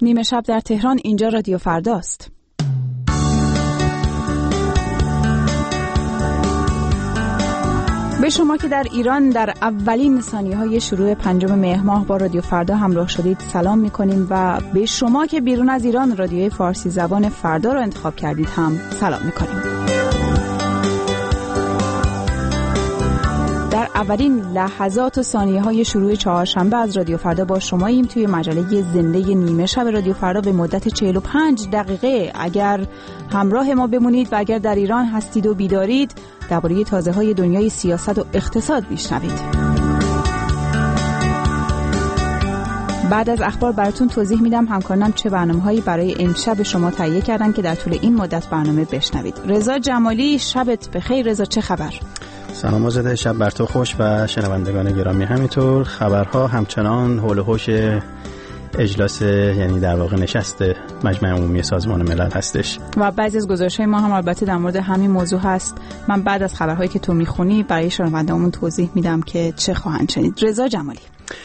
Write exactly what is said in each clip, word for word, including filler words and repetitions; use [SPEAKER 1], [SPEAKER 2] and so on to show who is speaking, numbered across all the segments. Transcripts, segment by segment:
[SPEAKER 1] نیمه شب در تهران، اینجا رادیو فرداست. به شما که در ایران در اولین ثانیه‌های شروع پنجم مهر ماه با رادیو فردا همراه شدید سلام می‌کنیم و به شما که بیرون از ایران رادیوی فارسی زبان فردا رو انتخاب کردید هم سلام می‌کنیم. در اولین لحظات و ثانیه‌های شروع چهارشنبه از رادیو فردا با شماییم توی مجله زنده نیمه شب رادیو فردا به مدت چهل و پنج دقیقه. اگر همراه ما بمونید و اگر در ایران هستید و بیدارید، درباره تازه‌های دنیای سیاست و اقتصاد میشنوید. بعد از اخبار براتون توضیح میدم همکارانم چه برنامه‌هایی برای امشب شما تهیه کردن که در طول این مدت برنامه بشنوید. رضا جمالی، شبت بخیر. رضا چه خبر؟
[SPEAKER 2] سلام آزاده، شب بر تو خوش و شنوندگان گرامی همینطور. خبرها همچنان حول و حوش اجلاس، یعنی در واقع نشست مجمع عمومی سازمان ملل هستش
[SPEAKER 1] و بعضی از گزارش‌های ما هم البته در مورد همین موضوع هست. من بعد از خبرهایی که تو میخونی برای شنوندگانمون توضیح میدم که چه خواهند شنید. رضا جمالی،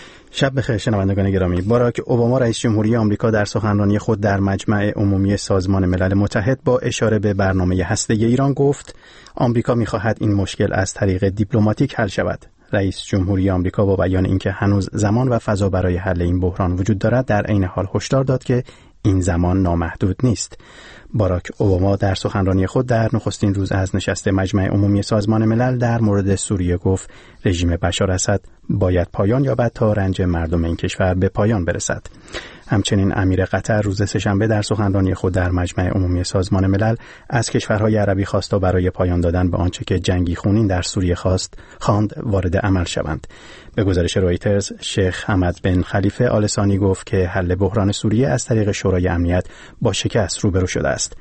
[SPEAKER 2] شب بخیر شنوندگان گرامی. باراک اوباما رئیس جمهوری آمریکا در سخنرانی خود در مجمع عمومی سازمان ملل متحد با اشاره به برنامه هسته‌ای ایران گفت آمریکا می‌خواهد این مشکل از طریق دیپلماتیک حل شود. رئیس جمهوری آمریکا با بیان اینکه هنوز زمان و فضا برای حل این بحران وجود دارد، در عین حال هشدار داد که این زمان نامحدود نیست. باراک اوباما در سخنرانی خود در نخستین روز از نشست مجمع عمومی سازمان ملل در مورد سوریه گفت رژیم بشار اسد باید پایان یابد تا رنج مردم این کشور به پایان برسد. همچنین امیر قطر روز سه‌شنبه در سخنرانی خود در مجمع عمومی سازمان ملل از کشورهای عربی خواست تا برای پایان دادن به آنچه که جنگی خونین در سوریه خواست خواند وارد عمل شوند. به گزارش رویترز، شیخ حمد بن خلیفه آل ثانی گفت که حل بحران سوریه از طریق شورای امنیت با شکست روبرو شده است.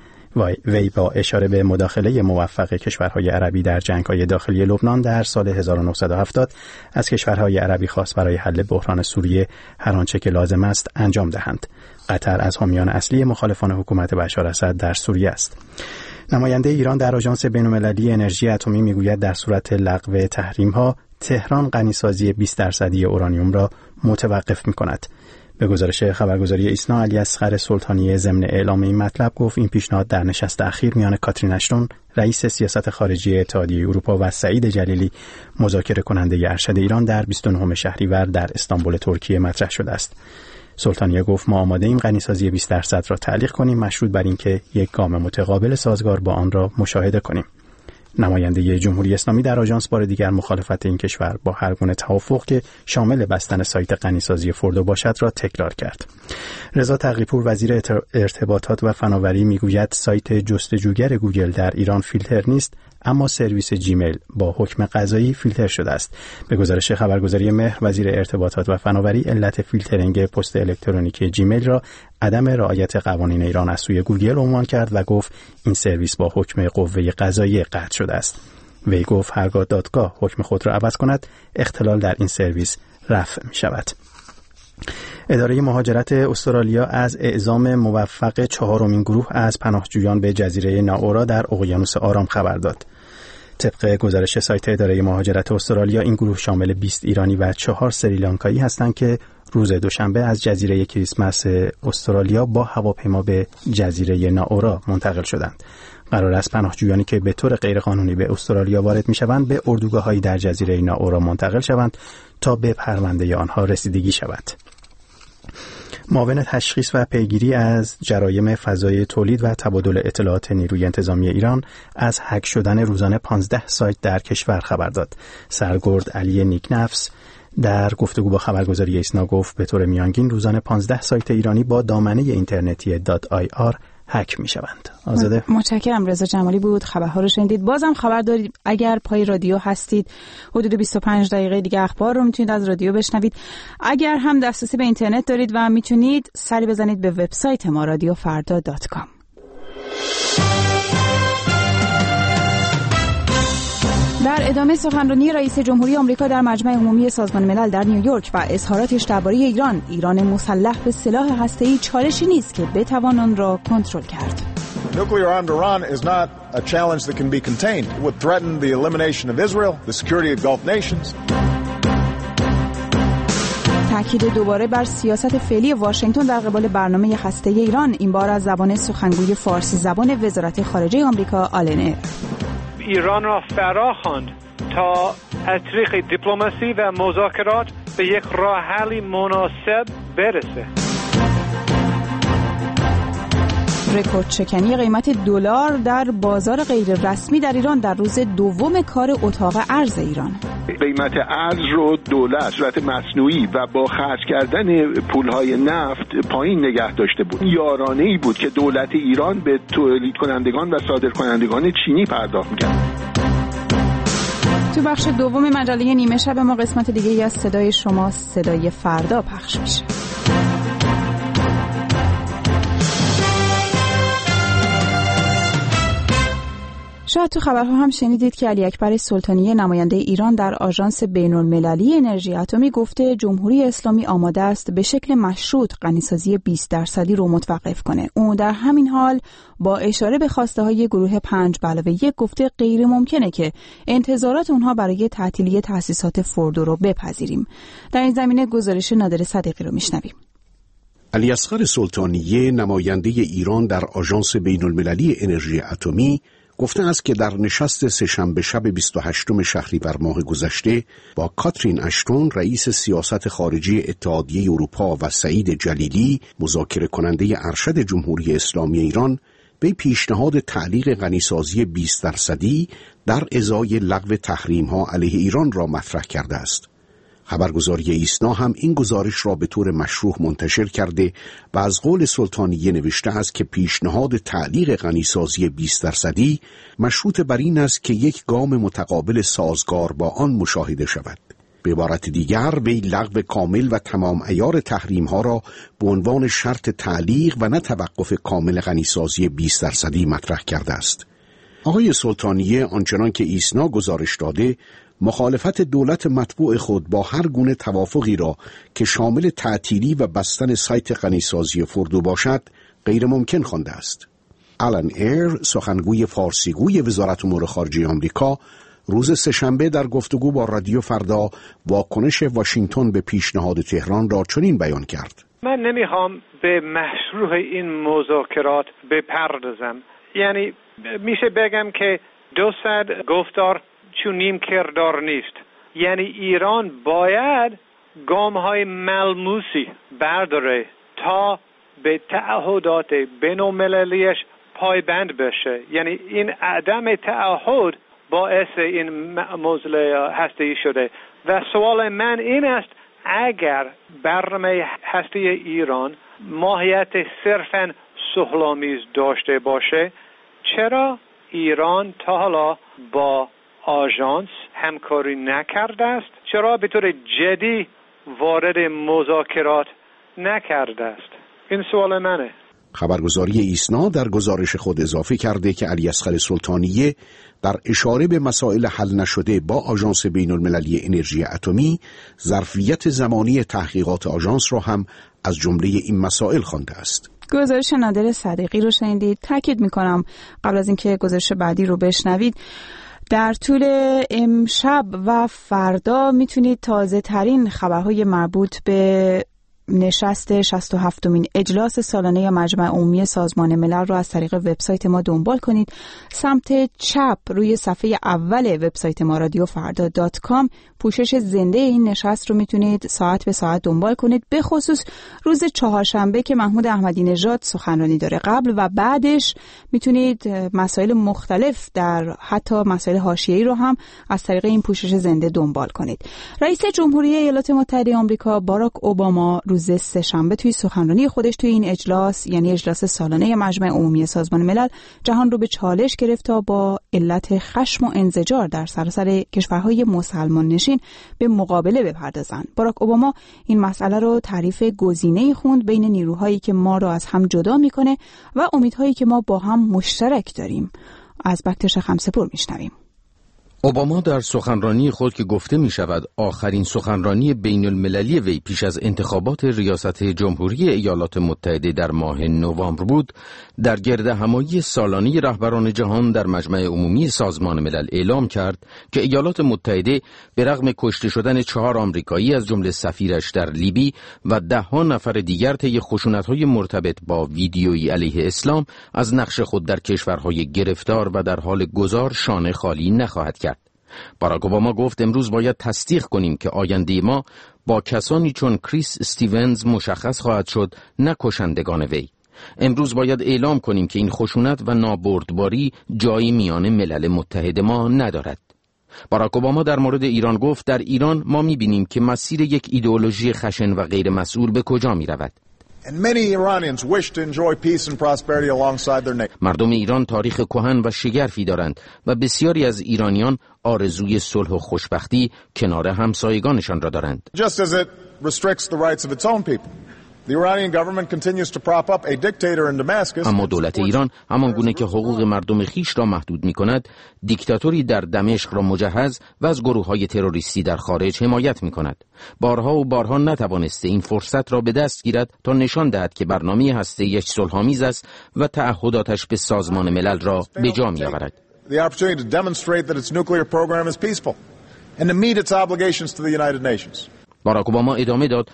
[SPEAKER 2] وی با اشاره به مداخله موفق کشورهای عربی در جنگ‌های داخلی لبنان در سال هزار و نهصد و هفتاد از کشورهای عربی خواست برای حل بحران سوریه هر آنچه که لازم است انجام دهند. قطر از حامیان اصلی مخالفان حکومت بشار اسد در سوریه است. نماینده ایران در آژانس بین‌المللی انرژی اتمی میگوید در صورت لغو تحریم‌ها تهران غنیسازی بیست درصدی اورانیوم را متوقف می‌کند. به گزارش خبرگزاری ایسنا، علی اصغر سلطانی ضمن اعلام این مطلب گفت این پیشنهاد در نشست اخیر میان کاترین اشتون رئیس سیاست خارجی اتحادیه اروپا و سعید جلیلی مذاکره کننده ارشد ایران در بیست و نهم شهریور در استانبول ترکیه مطرح شده است. سلطانی گفت ما آماده ایم غنیسازی بیست درصد را تعلیق کنیم، مشروط بر اینکه یک گام متقابل سازگار با آن را مشاهده کنیم. نماینده جمهوری اسلامی در آژانس بار دیگر مخالفت این کشور با هر گونه توافق که شامل بستن سایت غنیسازی فردو باشد را تکرار کرد. رضا تقی‌پور وزیر ارتباطات و فناوری میگوید سایت جستجوگر گوگل در ایران فیلتر نیست، اما سرویس جیمیل با حکم قضایی فیلتر شده است. به گزارش خبرگزاری مهر، وزیر ارتباطات و فناوری علت فیلترینگ پست الکترونیکی جیمیل را عدم رعایت قوانین ایران از سوی گوگل عنوان کرد و گفت این سرویس با حکم قوه قضایی قطع شده است. وی گفت هرگاه دادگاه حکم خود را عوض کند، اختلال در این سرویس رفع می شود. اداره مهاجرت استرالیا از اعزام موفق چهارمین گروه از پناهجویان به جزیره ناورا در اقیانوس آرام خبر داد. طبق گزارش سایت اداره مهاجرت استرالیا، این گروه شامل بیست ایرانی و چهار سریلانکایی هستند که روز دوشنبه از جزیره کریسمس استرالیا با هواپیما به جزیره ناورا منتقل شدند. قرار است پناهجویانی که به طور غیرقانونی به استرالیا وارد می‌شوند به اردوگاه‌های در جزیره ناورا منتقل شوند تا به پرونده آنها رسیدگی شود. معاون تشخیص و پیگیری از جرایم فضای تولید و تبادل اطلاعات نیروی انتظامی ایران از هک شدن روزانه پانزده سایت در کشور خبر داد. سرگرد علی نیکنفس در گفتگو با خبرگزاری ایسنا گفت به طور میانگین روزانه پانزده سایت ایرانی با دامنه اینترنتی .ir هک می شوند. آزاده،
[SPEAKER 1] متشکرم. رضا جمالی بود، خبرها رو شنیدید. بازم خبر دارید اگر پای رادیو هستید حدود بیست و پنج دقیقه دیگه اخبار رو میتونید از رادیو بشنوید. اگر هم دسترسی به اینترنت دارید و میتونید سری بزنید به وبسایت ما رادیو فردا دات کام. در ادامه سخنرانی رئیس جمهوری آمریکا در مجمع عمومی سازمان ملل در نیویورک و اظهاراتش درباره ایران، ایران مسلح به سلاح هسته‌ای چالشی نیست که بتوان آن را کنترل کرد.
[SPEAKER 3] Nuclear armed Iran is not a challenge that can be contained. It would threaten the elimination of Israel, the security of Gulf nations.
[SPEAKER 1] تاکید دوباره بر سیاست فعلی واشنگتن در قبال برنامه هسته ایران، این بار از زبان سخنگوی فارسی زبان وزارت خارجه آمریکا آلن ایر.
[SPEAKER 4] ایران را فراخواند تا از طریق دیپلماسی و مذاکرات به یک راه حلی مناسب برسه.
[SPEAKER 1] رکورد شکنی قیمت دلار در بازار غیر رسمی در ایران در روز دوم کار اتاق ارز ایران.
[SPEAKER 5] قیمت ارز رو دولت صورت مصنوعی و با خرج کردن پولهای نفت پایین نگه داشته بود. یارانه‌ای بود که دولت ایران به تولید کنندگان و صادر کنندگان چینی پرداخت می‌کرد.
[SPEAKER 1] تو بخش دوم مجله نیمه شب ما قسمت دیگه از صدای شما، صدای فردا پخش میشه. شاید تو خبرها هم شنیدید که علی اکبر سلطانی نماینده ایران در آژانس بین‌المللی انرژی اتمی گفته جمهوری اسلامی آماده است به شکل مشروط غنیسازی بیست درصدی رو متوقف کنه. او در همین حال با اشاره به خواسته های گروه پنج به علاوه یک گفته غیر ممکنه که انتظارات اونها برای تعطیلی تأسیسات فوردو رو بپذیریم. در این زمینه گزارش نادر صدیقی رو میشنویم.
[SPEAKER 6] علی اصغر سلطانی نماینده ایران در آژانس بین‌المللی انرژی اتمی گفته است که در نشست سه‌شنبه شب بیست و هشتم شهریور ماه گذشته با کاترین اشتون رئیس سیاست خارجی اتحادیه اروپا و سعید جلیلی مذاکره کننده ارشد جمهوری اسلامی ایران به پیشنهاد تعلیق غنیسازی بیست درصدی در ازای لغو تحریم‌ها علیه ایران را مطرح کرده است. خبرگزاری ایسنا هم این گزارش را به طور مشروح منتشر کرده و از قول سلطانیه نوشته است که پیشنهاد تعلیق غنیسازی بیست درصدی مشروط بر این است که یک گام متقابل سازگار با آن مشاهده شود. به عبارت دیگر وی لغو کامل و تمام عیار تحریم ها را به عنوان شرط تعلیق و نه توقف کامل غنیسازی بیست درصدی مطرح کرده است. آقای سلطانیه آنچنان که ایسنا گزارش داده مخالفت دولت مطبوع خود با هر گونه توافقی را که شامل تعطیلی و بستن سایت غنیسازی فوردو باشد غیر ممکن خوانده است. آلن ایر سخنگوی فارسیگوی وزارت امور خارجه آمریکا روز سه‌شنبه در گفتگو با رادیو فردا واکنش واشنگتن به پیشنهاد تهران را چنین بیان کرد:
[SPEAKER 4] من نمیخوام به مشروع این مذاکرات بپردازم. یعنی میشه بگم که دو صد گفتار چونیم کردار نیست. یعنی ایران باید گام‌های ملموسی برداره تا به تعهدات بین‌المللیش پایبند بشه. یعنی این عدم تعهد باعث این معضله هسته‌ای شده و سوال من این است اگر برنامه هسته ایران ماهیت صرفاً صلح‌آمیز داشته باشه، چرا ایران تا حالا با آژانس همکاری نکرده است؟ چرا به طور جدی وارد مذاکرات نکرده است؟ این سوال منه.
[SPEAKER 6] خبرگزاری ایسنا در گزارش خود اضافه کرده که علی اصغر سلطانیه در اشاره به مسائل حل نشده با آژانس بین‌المللی انرژی اتمی ظرفیت زمانی تحقیقات آژانس را هم از جمله این مسائل خوانده است.
[SPEAKER 1] گزارش نادر صدیقی رو شنیدید. تاکید میکنم قبل از اینکه گزارش بعدی رو بشنوید، در طول امشب و فردا میتونید تازه ترین خبرهای مربوط به نشست شصت و هفتمین اجلاس سالانه مجمع عمومی سازمان ملل رو از طریق وبسایت ما دنبال کنید. سمت چپ روی صفحه اول وبسایت ما رادیو فردا دات کام پوشش زنده این نشست رو میتونید ساعت به ساعت دنبال کنید، به خصوص روز چهارشنبه که محمود احمدی نژاد سخنرانی داره. قبل و بعدش میتونید مسائل مختلف در حتی مسائل حاشیه‌ای رو هم از طریق این پوشش زنده دنبال کنید. رئیس جمهوری ایالات متحده آمریکا باراک اوباما روز سه‌شنبه توی سخنرانی خودش توی این اجلاس، یعنی اجلاس سالانه مجمع عمومی سازمان ملل، جهان رو به چالش گرفت تا با علت خشم و انزجار در سراسر کشورهای مسلمان نشین به مقابله بپردازند. باراک اوباما این مسئله رو تعریف گزینه‌ای خوند بین نیروهایی که ما رو از هم جدا میکنه و امیدهایی که ما با هم مشترک داریم. از بکتش خمسپور میشنویم.
[SPEAKER 7] اوباما در سخنرانی خود که گفته می شود آخرین سخنرانی بین المللی وی پیش از انتخابات ریاست جمهوری ایالات متحده در ماه نوامبر بود، در گردهمایی سالانه رهبران جهان در مجمع عمومی سازمان ملل اعلام کرد که ایالات متحده به رغم کشته شدن چهار آمریکایی از جمله سفیرش در لیبی و ده ها نفر دیگر طی خشونت‌های مرتبط با ویدیویی علیه اسلام از نقش خود در کشورهای گرفتار و در حال گذار شانه خالی نخواهد کرد. باراک اوباما گفت امروز باید تصدیق کنیم که آینده ما با کسانی چون کریس استیونز مشخص خواهد شد، نه کشندگان وی. امروز باید اعلام کنیم که این خشونت و نابردباری جایی میان ملل متحد ما ندارد. باراک اوباما در مورد ایران گفت در ایران ما می‌بینیم که مسیر یک ایدئولوژی خشن و غیر مسئول به کجا می‌رود. مردم ایران تاریخ کهن و شگرفی دارند و بسیاری از ایرانیان آرزوی صلح و خوشبختی کنار همسایگانشان را دارند.
[SPEAKER 3] Just as it restricts the rights of its own people. The Iranian government continues to prop up a dictator in Damascus.
[SPEAKER 7] اما دولت ایران همان گونه که حقوق مردم خیش را محدود می کند، دیکتاتوری در دمشق را مجهز و از گروه‌های تروریستی در خارج حمایت می کند. بارها و بارها نتوانسته این فرصت را به دست گیرد تا نشان دهد که برنامه هسته‌ایش صلح‌آمیز است و تعهداتش به سازمان ملل را به جا می آورد.
[SPEAKER 3] The opportunity to demonstrate that its nuclear program is peaceful and to meet its obligations to the United Nations.
[SPEAKER 7] باراک اوباما ادامه داد: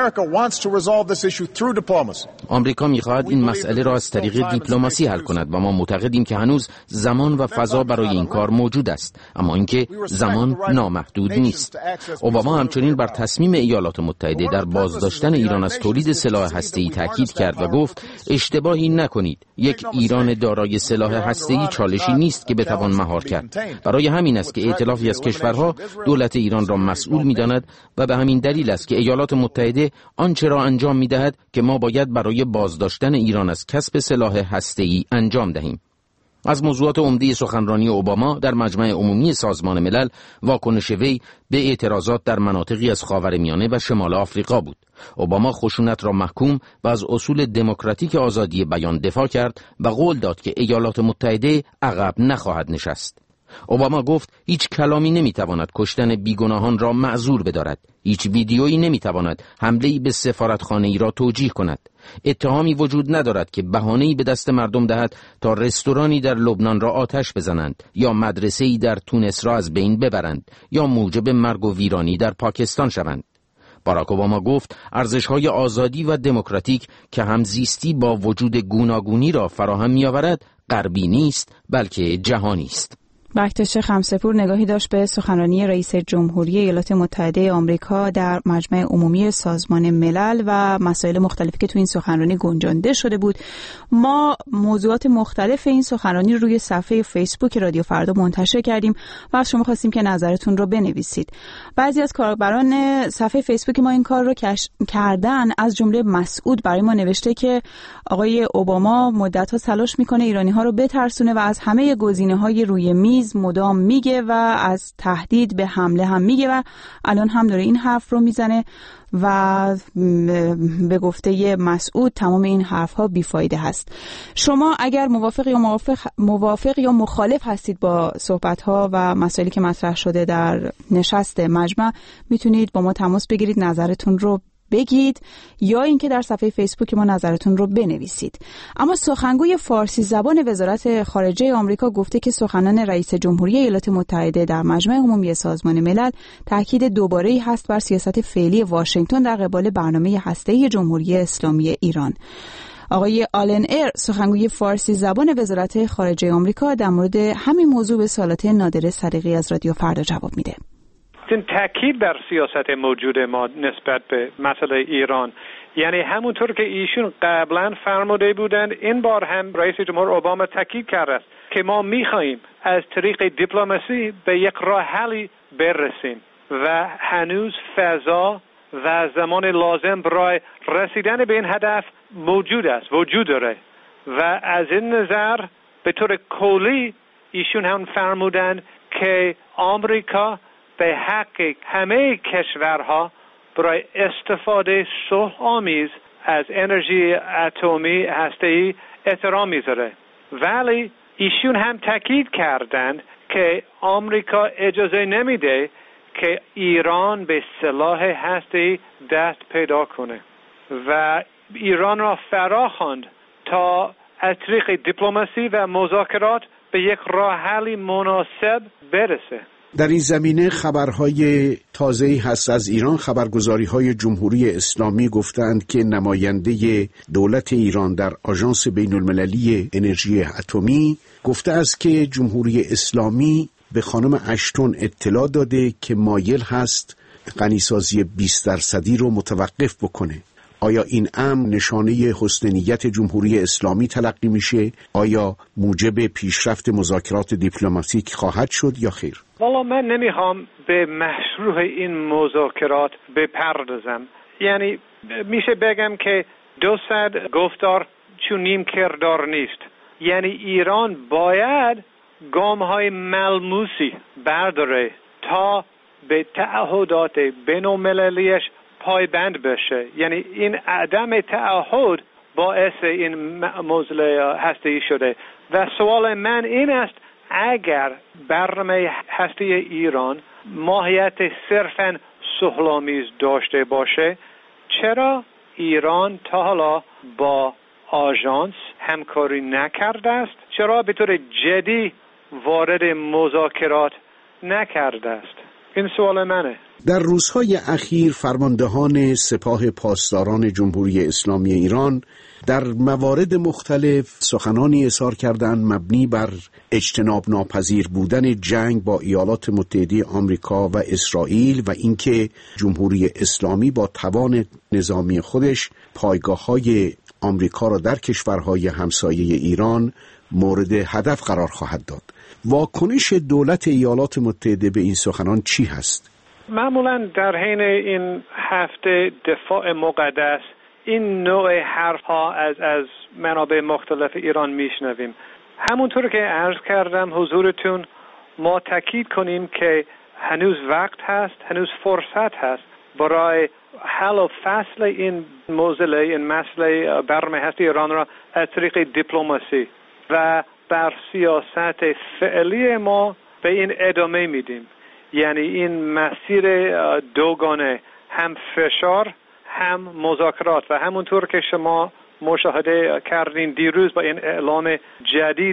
[SPEAKER 7] آمریکا می‌خواهد این مسئله را از طریق دیپلماسی حل کند و ما معتقدیم که هنوز زمان و فضا برای این کار موجود است، اما اینکه زمان نامحدود نیست. اوباما همچنین بر تصمیم ایالات متحده در بازداشتن ایران از تولید سلاح هسته‌ای تاکید کرد و گفت اشتباهی نکنید، یک ایران دارای سلاح هسته‌ای چالشی نیست که بتوان مهار کرد. برای همین است که ائتلافی از کشورها دولت ایران را مسئول می‌داند و به همین دلیل است که ایالات متحده آنچه را انجام می‌دهد که ما باید برای بازداشتن ایران از کسب سلاح هسته‌ای انجام دهیم. از موضوعات عمده سخنرانی اوباما در مجمع عمومی سازمان ملل واکنش وی به اعتراضات در مناطقی از خاورمیانه و شمال آفریقا بود. اوباما خشونت را محکوم و از اصول دموکراتیک آزادی بیان دفاع کرد و قول داد که ایالات متحده عقب نخواهد نشست. اوباما گفت هیچ کلامی نمیتواند کشتن بیگناهان را معذور بدارد. هیچ ویدیویی نمیتواند حمله‌ای به سفارتخانه‌ای را توجیه کند. اتهامی وجود ندارد که بهانه‌ای به دست مردم دهد تا رستورانی در لبنان را آتش بزنند یا مدرسه‌ای در تونس را از بین ببرند یا موجب مرگ و ویرانی در پاکستان شوند. باراک اوباما گفت ارزش‌های آزادی و دموکراتیک که همزیستی با وجود گوناگونی را فراهم می‌آورد غربی نیست بلکه جهانی است.
[SPEAKER 1] بختش خمسپور نگاهی داشت به سخنرانی رئیس جمهوری ایالات متحده آمریکا در مجمع عمومی سازمان ملل و مسائل مختلفی که تو این سخنرانی گنجانده شده بود. ما موضوعات مختلف این سخنرانی رو روی صفحه فیسبوک رادیو فردا منتشر کردیم و از شما خواستیم که نظرتون رو بنویسید. بعضی از کاربران صفحه فیسبوک ما این کار رو کردن، از جمله مسعود برای ما نوشته که آقای اوباما مدت‌ها تلاش میکنه ایرانی‌ها رو بترسونه و از همه گزینه‌های روی میز مدام میگه و از تهدید به حمله هم میگه و الان هم داره این حرف رو میزنه و به گفته مسعود تمام این حرف ها بیفایده هست. شما اگر موافق یا موافق, موافق یا مخالف هستید با صحبت ها و مسائلی که مطرح شده در نشست مجمع، میتونید با ما تماس بگیرید، نظرتون رو بگید یا اینکه در صفحه فیسبوک ما نظرتون رو بنویسید. اما سخنگوی فارسی زبان وزارت خارجه آمریکا گفته که سخنان رئیس جمهوری ایالات متحده در مجمع عمومی سازمان ملل تاکید دوباره‌ای هست بر سیاست فعلی واشنگتن در قبال برنامه هسته‌ای جمهوری اسلامی ایران. آقای آلن ایر سخنگوی فارسی زبان وزارت خارجه آمریکا در مورد همین موضوع به سوالات نادره صدیقی از رادیو فردا جواب میده.
[SPEAKER 4] این تاکید بر سیاست موجود ما نسبت به مسئله ایران، یعنی همونطور که ایشون قبلا فرموده بودند، این بار هم رئیس جمهور اوباما تاکید کرده است که ما می‌خواهیم از طریق دیپلماسی به یک راه حلی برسیم و هنوز فضا و زمان لازم برای رسیدن به این هدف موجود است، وجود داره و از این نظر به طور کلی ایشون هم فرمودند که آمریکا به حق همه کشورها برای استفاده صلح‌آمیز از انرژی اتمی هسته‌ای احترام میذاره، ولی ایشون هم تاکید کردند که آمریکا اجازه نمیده که ایران به سلاح هسته‌ای دست پیدا کنه و ایران را فراخواند تا از طریق دیپلماسی و مذاکرات به یک راه حل مناسب برسه.
[SPEAKER 6] در این زمینه خبرهای تازه‌ای هست از ایران. خبرگزاری‌های جمهوری اسلامی گفتند که نماینده دولت ایران در آژانس بین‌المللی انرژی اتمی گفته است که جمهوری اسلامی به خانم اشتون اطلاع داده که مایل هست غنیسازی بیست درصدی رو متوقف بکنه. آیا این امر نشانه حسن نیت جمهوری اسلامی تلقی میشه؟ آیا موجب پیشرفت مذاکرات دیپلماتیک خواهد شد یا خیر؟
[SPEAKER 4] والا من نمیخوام به مشروع این مذاکرات بپردازم. یعنی میشه بگم که دو صد گفتار چون نیم کردار نیست. یعنی ایران باید گام‌های ملموسی برداره تا به تعهدات بین‌المللیش پایبند بشه. یعنی این عدم تعهد باعث این معضله هسته‌ای شده و سوال من این است اگر برنامه هسته ایران ماهیت صرفاً صلح‌آمیز داشته باشه چرا ایران تا حالا با آژانس همکاری نکرده است؟ چرا به طور جدی وارد مذاکرات نکرده است؟ این سوال منه.
[SPEAKER 6] در روزهای اخیر فرماندهان سپاه پاسداران جمهوری اسلامی ایران در موارد مختلف سخنانی اظهار کردند مبنی بر اجتناب ناپذیر بودن جنگ با ایالات متحده آمریکا و اسرائیل و اینکه جمهوری اسلامی با توان نظامی خودش پایگاه‌های آمریکا را در کشورهای همسایه ایران مورد هدف قرار خواهد داد. واکنش دولت ایالات متحده به این سخنان چی هست؟
[SPEAKER 4] معمولا در حین این هفته دفاع مقدس این نوع حرف ها از از منابع مختلف ایران میشنویم. همونطور که عرض کردم حضورتون ما تاکید کنیم که هنوز وقت هست، هنوز فرصت هست برای حل و فصل این موضوع، این مسئله برنامه هسته ایران را از طریق دیپلماسی و بر سیاست فعلی ما به این ادامه میدیم. یعنی این مسیر دوگانه، هم فشار هم مذاکرات و همونطور که شما مشاهده کردین دیروز با این اعلام جدید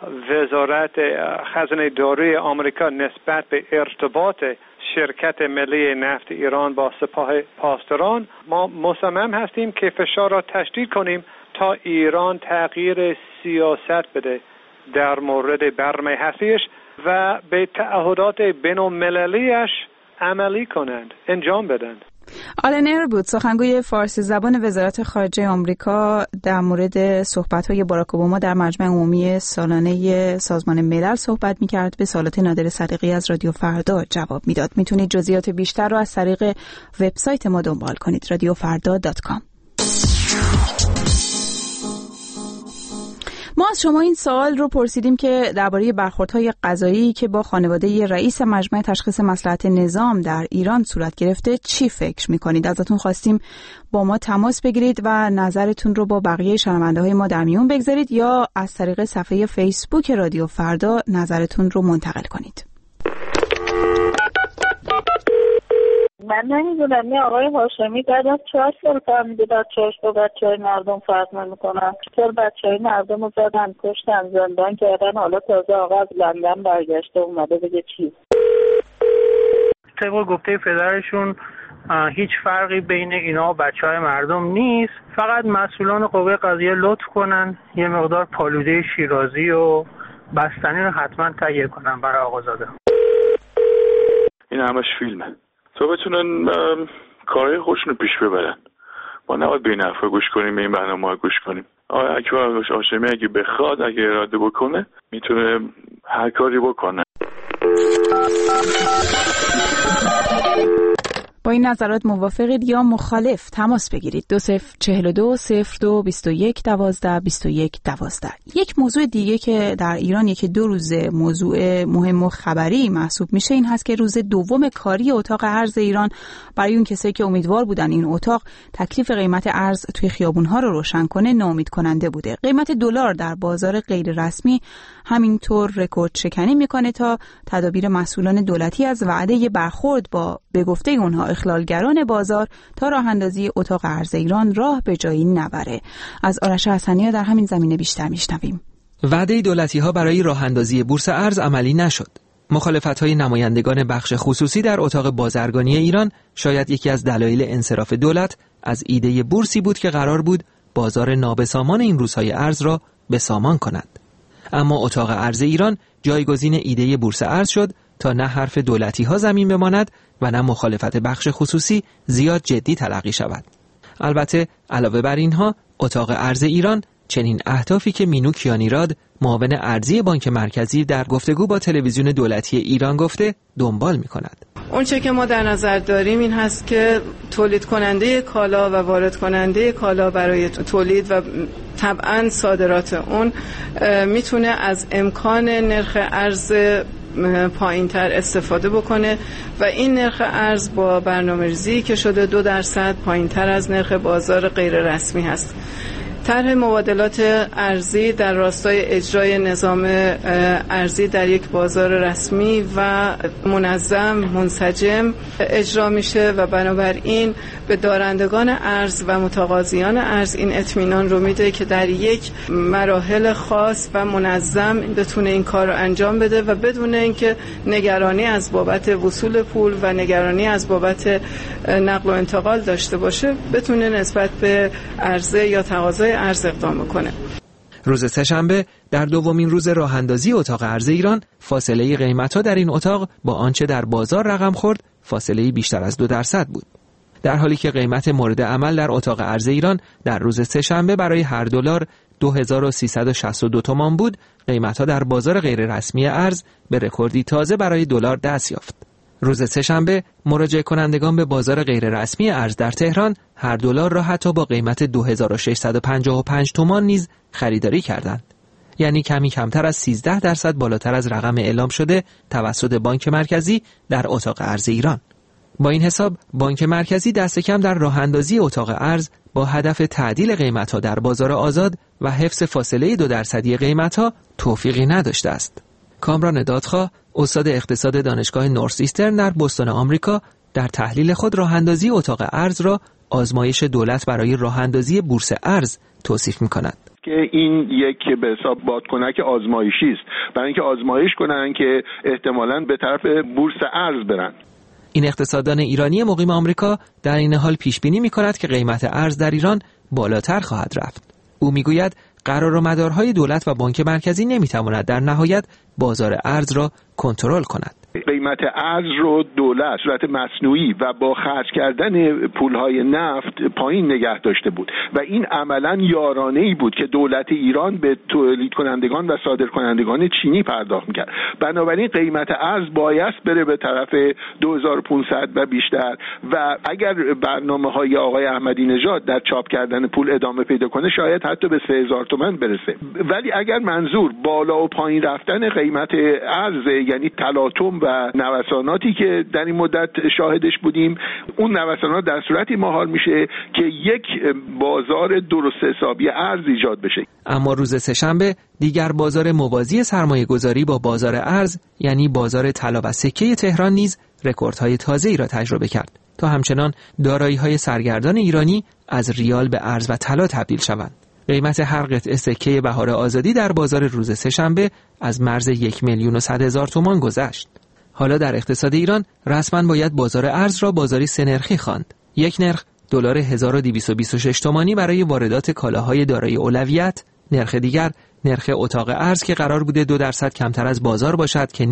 [SPEAKER 4] وزارت خزانه داری آمریکا نسبت به ارتباط شرکت ملی نفت ایران با سپاه پاسداران، ما مصمم هستیم که فشار را تشدید کنیم تا ایران تغییر سیاست بده در مورد برنامه هسته‌ایش و به تعهدات بین‌المللیش عملی کنند، انجام بدند.
[SPEAKER 1] آلن ایربود سخنگوی فارسی زبان وزارت خارجه آمریکا در مورد صحبت‌های باراک اوباما در مجمع عمومی سالانه سازمان ملل صحبت می‌کرد. به سوالات نادر صدیقی از رادیو فردا جواب میداد. میتونید جزئیات بیشتر رو از طریق وبسایت ما دنبال کنید رادیو فردا دات کام. ما از شما این سوال رو پرسیدیم که درباره برخوردهای قضایی که با خانواده رئیس مجمع تشخیص مصلحت نظام در ایران صورت گرفته چی فکر می‌کنید؟ ازتون خواستیم با ما تماس بگیرید و نظرتون رو با بقیه شنونده‌های ما در میون بگذارید یا از طریق صفحه فیسبوک رادیو فردا نظرتون رو منتقل کنید.
[SPEAKER 8] من نمیدونم این آقای هاشمی بعد از چهار سال فهمیده بچه‌هاش با بچه‌های مردم فرق نمی‌کنن. چرا بچه‌های مردم رو زدن، کشتن، زندان کردن، حالا تازه آقا از لندن برگشته اومده بگه چی؟
[SPEAKER 9] طبق گفته پدرشون هیچ فرقی بین اینا و بچه‌های مردم نیست. فقط مسئولان قوه قضاییه لطف کنن یه مقدار پالوده شیرازی و بستنی رو حتما تهیه کنن برای آقازاده.
[SPEAKER 5] این همش فیلمه تا بتونن کارهای خودشون رو پیش ببرن. ما نباید به این حرفا گوش کنیم، به این برنامه‌ها گوش کنیم. آقای اکبر هاشمی اگه بخواد، اگه اراده بکنه، میتونه هر کاری بکنه.
[SPEAKER 1] با این نظرات موافقید یا مخالف؟ تماس بگیرید. دو صفر چهل و دو صفر دو بیست و یک دوازده بیست و یک دوازده. یک موضوع دیگه که در ایران یکی دو روز موضوع مهم و خبری محسوب میشه این هست که روز دوم کاری اتاق ارز ایران برای اون کسایی که امیدوار بودن این اتاق تکلیف قیمت ارز توی خیابون‌ها رو روشن کنه ناامید کننده بوده. قیمت دلار در بازار غیر رسمی همینطور رکورد شکنی میکنه تا تدابیر مسئولان دولتی از وعده برخورد با به گفته اونها اخلالگران بازار تا راه اندازی اتاق ارز ایران راه به جایی نبره. از آرش حسنی در همین زمینه بیشتر میشنویم.
[SPEAKER 10] وعده دولتی‌ها برای راه اندازی بورس ارز عملی نشد. مخالفت‌های نمایندگان بخش خصوصی در اتاق بازرگانی ایران شاید یکی از دلایل انصراف دولت از ایده بورسی بود که قرار بود بازار نابسامان این روزهای ارز را بسامان کند. اما اتاق ارز ایران جایگزین ایده بورس ارز شد تا نه حرف دولتی‌ها زمین بماند و نه مخالفت بخش خصوصی زیاد جدی تلقی شود. البته علاوه بر اینها اتاق ارز ایران چنین اهدافی که مینو کیانیراد معاون ارزی بانک مرکزی در گفتگو با تلویزیون دولتی ایران گفته دنبال می‌کند.
[SPEAKER 11] اون چه که ما در نظر داریم این هست که تولید کننده کالا و وارد کننده کالا برای تولید و طبعاً صادرات اون میتونه از امکان نرخ ارز پایین‌تر استفاده بکنه و این نرخ ارز با برنامه‌ریزی که شده دو درصد پایین‌تر از نرخ بازار غیر رسمی هست. طرح مبادلات ارزی در راستای اجرای نظام ارزی در یک بازار رسمی و منظم منسجم اجرا میشه و بنابراین به دارندگان ارز و متقاضیان ارز این اطمینان رو میده که در یک مراحل خاص و منظم بتونه این کار رو انجام بده و بدون اینکه نگرانی از بابت وصول پول و نگرانی از بابت نقل و انتقال داشته باشه بتونه نسبت به عرضه یا تقاضای ارز اقدام بکنه.
[SPEAKER 10] روز سه‌شنبه در دومین روز راه اندازی اتاق ارز ایران فاصله قیمت‌ها در این اتاق با آنچه در بازار رقم خورد فاصله بیشتر از دو درصد بود. در حالی که قیمت مورد عمل در اتاق ارز ایران در روز سه‌شنبه برای هر دلار دو هزار و سیصد و شصت و دو تومان بود، قیمت‌ها در بازار غیر رسمی ارز به رکوردی تازه برای دلار دست یافت. روز سه‌شنبه مراجعه کنندگان به بازار غیر رسمی ارز در تهران هر دلار را حتی با قیمت دو هزار و ششصد و پنجاه و پنج تومان نیز خریداری کردند. یعنی کمی کمتر از سیزده درصد بالاتر از رقم اعلام شده توسط بانک مرکزی در اتاق ارز ایران. با این حساب بانک مرکزی دست کم در راه اندازی اتاق ارز با هدف تعدیل قیمت‌ها در بازار آزاد و حفظ فاصله دو درصدی قیمت‌ها توفیقی نداشته است. کامران دادخواه، استاد اقتصاد دانشگاه نورث ایسترن در بوستون آمریکا، در تحلیل خود راه اندازی اتاق ارز را آزمایش دولت برای راه اندازی بورس ارز توصیف می‌کند.
[SPEAKER 5] که این یک به حساب بادکنک آزمایشی است برای اینکه آزمایش کنن که احتمالاً به طرف بورس ارز برن.
[SPEAKER 10] این اقتصاددان ایرانی مقیم آمریکا در این حال پیش بینی می‌کند که قیمت ارز در ایران بالاتر خواهد رفت. او می‌گوید قرار و مدارهای دولت و بانک مرکزی نمی‌تواند در نهایت بازار ارز را کنترل کند.
[SPEAKER 5] قیمت ارز رو دولت صورت مصنوعی و با خرج کردن پولهای نفت پایین نگه داشته بود و این عملاً یارانه‌ای بود که دولت ایران به تولید کنندگان و صادر کنندگان چینی پرداخت می‌کرد. بنابراین قیمت ارز باید بره به طرف دو هزار و پانصد و بیشتر و اگر برنامه‌های آقای احمدی نژاد در چاپ کردن پول ادامه پیدا کنه شاید حتی به سه هزار تومان برسه. ولی اگر منظور بالا و پایین رفتن قیمت ارز یعنی تلاطم و نوساناتی که در این مدت شاهدش بودیم، اون نوسانات در صورتی مهار میشه که یک بازار درست حسابی ارز ایجاد بشه.
[SPEAKER 10] اما روز سه‌شنبه دیگر بازار موازی سرمایه گذاری با بازار ارز یعنی بازار طلا و سکه تهران نیز رکوردهای تازه‌ای را تجربه کرد تا همچنان دارایی‌های سرگردان ایرانی از ریال به ارز و طلا تبدیل شوند. قیمت هر قطعه سکه بهار آزادی در بازار روز سه‌شنبه از مرز یک میلیون و صد هزار تومان گذشت. حالا در اقتصاد ایران رسما باید بازار ارز را بازاری سه نرخی خواند. یک نرخ دلار هزار و دویست و بیست و شش تومانی برای واردات کالاهای دارای اولویت، نرخ دیگر نرخ اتاق ارز که قرار بوده دو درصد کمتر از بازار باشد که نیست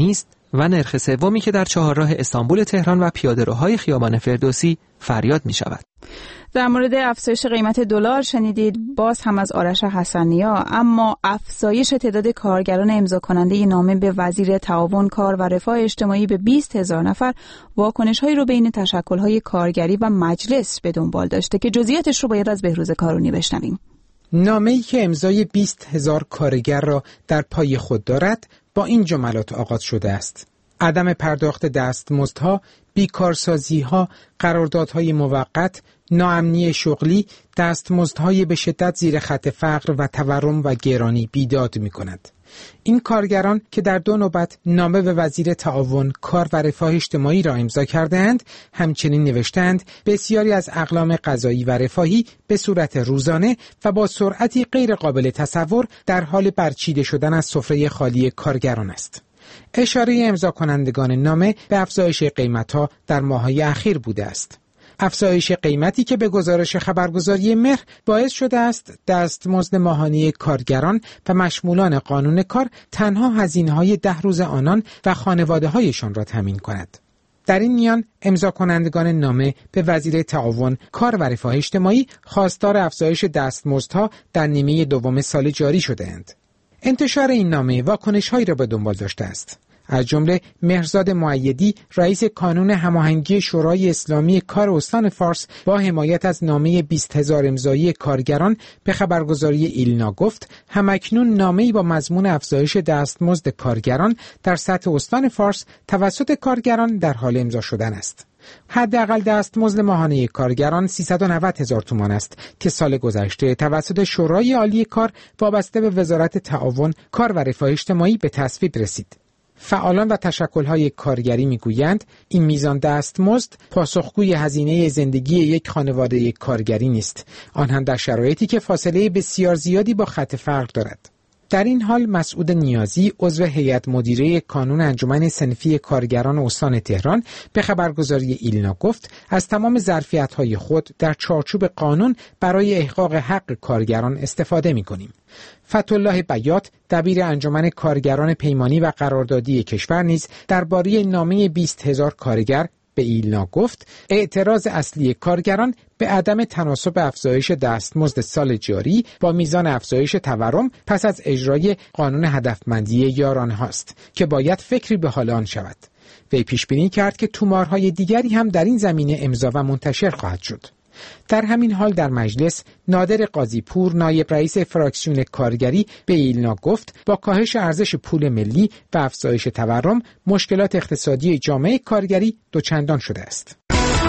[SPEAKER 10] و نرخ سومی که در چهارراه استانبول تهران و پیاده‌روهای خیابان فردوسی فریاد می شود.
[SPEAKER 1] در مورد افزایش قیمت دلار شنیدید باز هم از آرش حسنیا، اما افزایش تعداد کارگران امضا کننده نامه به وزیر تعاون، کار و رفاه اجتماعی به بیست هزار نفر واکنش‌هایی رو بین تشکل‌های کارگری و مجلس به دنبال داشته که جزئیاتش رو باید از بهروز کارونی بشنویم.
[SPEAKER 12] نامه‌ای که امضای بیست هزار کارگر را در پای خود دارد با این جملات آغاز شده است: عدم پرداخت دستمزدها، بیکارسازی‌ها، قراردادهای موقت، ناامنی شغلی، دستمزدهای به شدت زیر خط فقر و تورم و گرانی بیداد می‌کند. این کارگران که در دو نوبت نامه به وزیر تعاون، کار و رفاه اجتماعی را امضا کردند، همچنین نوشتند بسیاری از اقلام قضایی و رفاهی به صورت روزانه و با سرعتی غیر قابل تصور در حال برچیده شدن از سفره خالی کارگران است. اشاره امضا کنندگان نامه به افزایش قیمت‌ها در ماه‌های اخیر بوده است. افزایش قیمتی که به گزارش خبرگزاری مهر باعث شده است دستمزد ماهانه کارگران و مشمولان قانون کار تنها هزینه‌های ده روز آنان و خانواده‌هایشان را تامین کند. در این میان امضا کنندگان نامه به وزیر تعاون، کار و رفاه اجتماعی خواستار افزایش دستمزدها در نیمه دوم سال جاری شده‌اند. انتشار این نامه واکنش‌هایی را به دنبال داشته است. از جمله مهرزاد مؤیدی، رئیس کانون هماهنگی شورای اسلامی کار استان فارس، با حمایت از نامه بیست هزار امضایی کارگران به خبرگزاری ایلنا گفت همکنون نامه‌ای با مضمون افزایش دستمزد کارگران در سطح استان فارس توسط کارگران در حال امضا شدن است. حداقل دستمزد ماهانه کارگران سیصد و نود هزار تومان است که سال گذشته توسط شورای عالی کار وابسته به وزارت تعاون، کار و رفاه اجتماعی به تصویب رسید. فعالان و تشکل‌های کارگری می‌گویند این میزان دستمزد پاسخگوی هزینه زندگی یک خانواده کارگری نیست، آن هم در شرایطی که فاصله بسیار زیادی با خط فقر دارد. در این حال مسعود نیازی، عضو هیئت مدیره کانون انجمن صنفی کارگران استان تهران، به خبرگزاری ایلنا گفت از تمام ظرفیت‌های خود در چارچوب قانون برای احقاق حق کارگران استفاده می‌کنیم. فتح‌الله بیات، دبیر انجمن کارگران پیمانی و قراردادی کشور، نیز درباره نامه بیست هزار کارگر به ایلنا گفت اعتراض اصلی کارگران به عدم تناسب افزایش دستمزد سال جاری با میزان افزایش تورم پس از اجرای قانون هدفمندی یارانه هاست که باید فکری به حال آن شود. وی پیش بینی کرد که تومارهای دیگری هم در این زمینه امضا و منتشر خواهد شد. در همین حال در مجلس نادر قاضی پور، نایب رئیس فراکسیون کارگری، به ایلنا گفت با کاهش ارزش پول ملی و افزایش تورم مشکلات اقتصادی جامعه کارگری دوچندان شده است.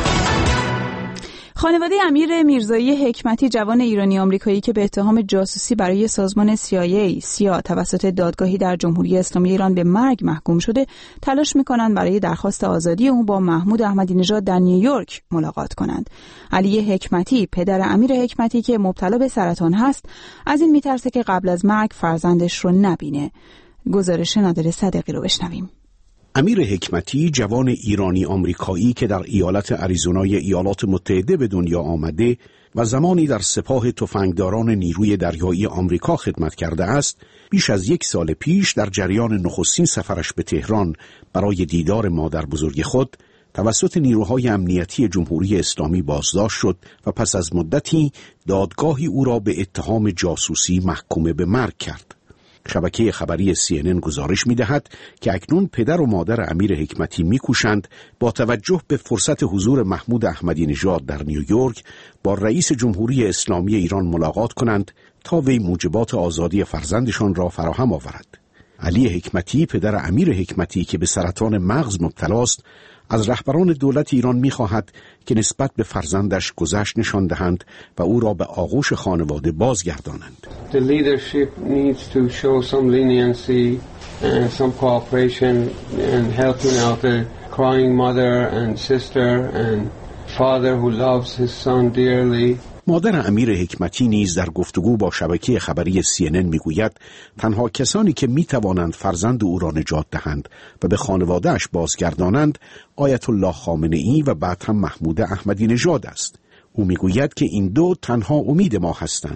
[SPEAKER 1] خانواده امیر میرزایی حکمتی، جوان ایرانی آمریکایی که به اتهام جاسوسی برای سازمان سی آی ای سیا توسط دادگاهی در جمهوری اسلامی ایران به مرگ محکوم شده، تلاش می‌کنند برای درخواست آزادی او با محمود احمدی نژاد در نیویورک ملاقات کنند. علی حکمتی، پدر امیر حکمتی که مبتلا به سرطان هست، از این میترسه که قبل از مرگ فرزندش رو نبینه. گزارش نادر صدقی رو بشنویم.
[SPEAKER 6] امیر حکمتی، جوان ایرانی آمریکایی که در ایالت اریزونای ایالات متحده به دنیا آمده و زمانی در سپاه تفنگداران نیروی دریایی آمریکا خدمت کرده است، بیش از یک سال پیش در جریان نخستین سفرش به تهران برای دیدار مادر بزرگ خود توسط نیروهای امنیتی جمهوری اسلامی بازداشت شد و پس از مدتی دادگاهی او را به اتهام جاسوسی محکوم به مرگ کرد. شبکه خبری سی ان ان گزارش می‌دهد که اکنون پدر و مادر امیر حکمتی می‌کوشند با توجه به فرصت حضور محمود احمدی نژاد در نیویورک با رئیس جمهوری اسلامی ایران ملاقات کنند تا وی موجبات آزادی فرزندشان را فراهم آورد. علی حکمتی، پدر امیر حکمتی که به سرطان مغز مبتلا است، از رهبران دولت ایران می‌خواهد که نسبت به فرزندش گذشت نشان دهند و او را به آغوش خانواده بازگردانند.
[SPEAKER 13] The leadership needs to show some leniency and some cooperation and helping out the crying mother and sister and father who loves his son dearly.
[SPEAKER 6] مادر امیر حکمتی نیز در گفتگو با شبکه خبری سی ان ان میگوید تنها کسانی که میتوانند فرزند او را نجات دهند و به خانواده‌اش بازگردانند آیت الله خامنه‌ای و بعد هم محمود احمدی نژاد است. او میگوید که این دو تنها امید ما هستند.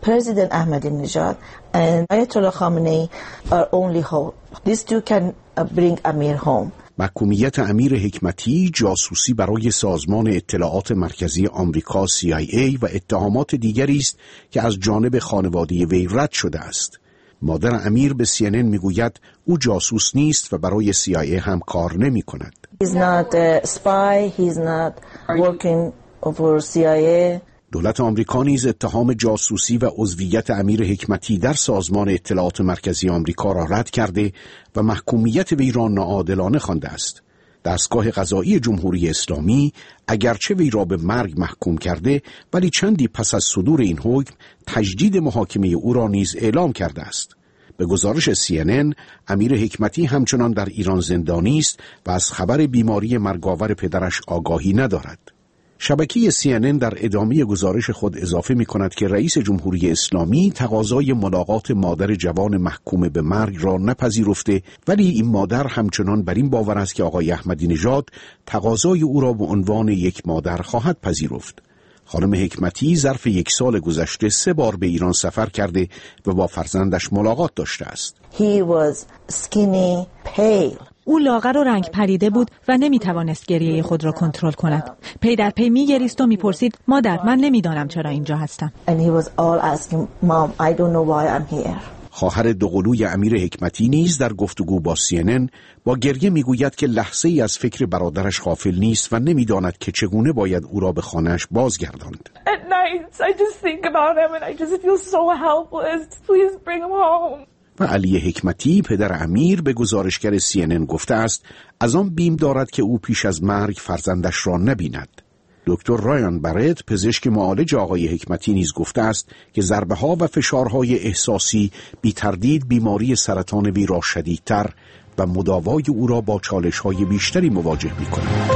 [SPEAKER 14] President Ahmadinejad and Ayatollah Khamenei are only hope. These two can bring Amir home.
[SPEAKER 6] محکومیت امیر حکمتی جاسوسی برای سازمان اطلاعات مرکزی آمریکا سی آی ای و اتهامات دیگری است که از جانب خانواده وی رد شده است. مادر امیر به سی ان ان میگوید او جاسوس نیست و برای سی آی ای هم کار نمی کند.
[SPEAKER 14] He's not a spy, he's not working for سی آی ای.
[SPEAKER 6] دولت آمریکا نیز اتهام جاسوسی و عضویت امیر حکمتی در سازمان اطلاعات مرکزی آمریکا را رد کرده و محکومیت وی را ناعادلانه خوانده است. دستگاه قضایی جمهوری اسلامی اگرچه وی را به مرگ محکوم کرده، ولی چندی پس از صدور این حکم تجدید محاکمه او را نیز اعلام کرده است. به گزارش سی ان ان، امیر حکمتی همچنان در ایران زندانی است و از خبر بیماری مرگاور پدرش آگاهی ندارد. شبکه سی ان ان در ادامه گزارش خود اضافه می کند که رئیس جمهوری اسلامی تقاضای ملاقات مادر جوان محکوم به مرگ را نپذیرفته، ولی این مادر همچنان بر این باور است که آقای احمدی نژاد تقاضای او را به عنوان یک مادر خواهد پذیرفت. خانم حکمتی ظرف یک سال گذشته سه بار به ایران سفر کرده و با فرزندش ملاقات داشته است.
[SPEAKER 14] He was skinny, pale.
[SPEAKER 15] او لاغر و رنگ پریده بود و نمیتوانست گریه خود را کنترل کند. پی در پی میگریست و میپرسید مادر من نمیدانم چرا اینجا هستم.
[SPEAKER 14] And he was all asking, Mom, I don't know why I'm here.
[SPEAKER 6] خواهر دوقلوی امیر حکمتی نیز در گفتگو با سی ان ان با گریه میگوید که لحظه ای از فکر برادرش غافل نیست و نمیداند که چگونه باید او را به خانه‌اش بازگرداند.
[SPEAKER 16] At nights I just think about him and I just feel so helpless. Please bring him home.
[SPEAKER 6] و علی حکمتی پدر امیر به گزارشگر سی ان ان گفته است از آن بیم دارد که او پیش از مرگ فرزندش را نبیند. دکتر رایان برت پزشک معالج آقای حکمتی نیز گفته است که ضربه ها و فشارهای احساسی بی تردید بیماری سرطان وی را شدیدتر و مداوای او را با چالش های بیشتری مواجه می کند.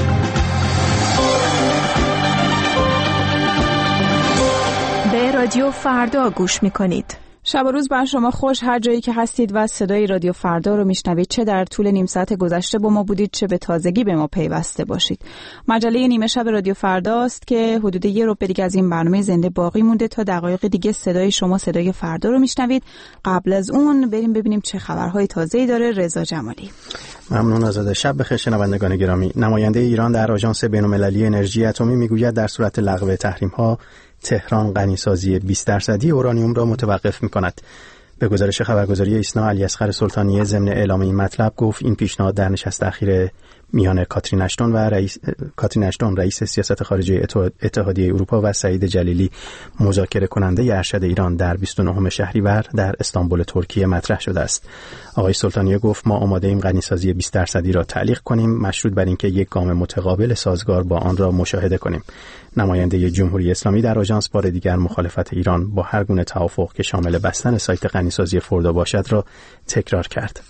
[SPEAKER 17] به رادیو فردا گوش می کنید.
[SPEAKER 1] شب و روز بر شما خوش، هر جایی که هستید و صدای رادیو فردا رو میشنوید، چه در طول نیم ساعت گذشته با ما بودید چه به تازگی به ما پیوسته باشید. مجله نیمه شب رادیو فرداست که حدود یه ربع دیگه از این برنامه زنده باقی مونده تا دقایق دیگه صدای شما صدای فردا رو میشنوید. قبل از اون بریم ببینیم چه خبرهای تازه‌ای داره رضا جمالی.
[SPEAKER 2] ممنون آزاده. شب بخیر شنوندگان گرامی. نماینده ایران در آژانس بین‌المللی انرژی اتمی میگوید در صورت لغو تحریم‌ها تهران غنیسازی بیست درصدی اورانیوم را متوقف می‌کند. به گزارش خبرگزاری ایسنا، علیاصغر سلطانیه ضمن اعلام این مطلب گفت این پیشنهاد در نشست اخیر میان کاترین اشتون و رئیس کاترین اشتون رئیس سیاست خارجی اتحادیه اروپا و سعید جلیلی مذاکره کننده ارشد ایران در بیست و نهم شهریور در استانبول ترکیه مطرح شده است. آقای سلطانیه گفت ما آماده ایم غنیسازی بیست درصدی را تعلیق کنیم مشروط بر اینکه یک گام متقابل سازگار با آن را مشاهده کنیم. نماینده جمهوری اسلامی در آژانس بار دیگر مخالفت ایران با هر گونه توافق که شامل بستن سایت غنیسازی فوردا باشد را تکرار کرد.